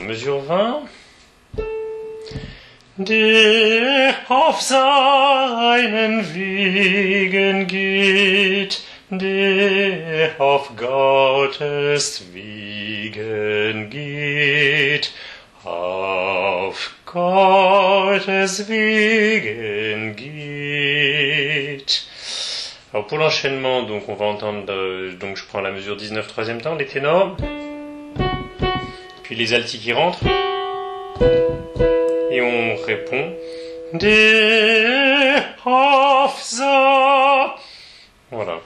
mesure 20. Der auf seinen Wegen geht, der auf Gottes Wegen geht, auf Gottes Wegen geht. Alors pour l'enchaînement, donc on va entendre, donc je prends la mesure 19 troisième temps, les ténors, puis les altis qui rentrent, et on répond der auf sa. Voilà.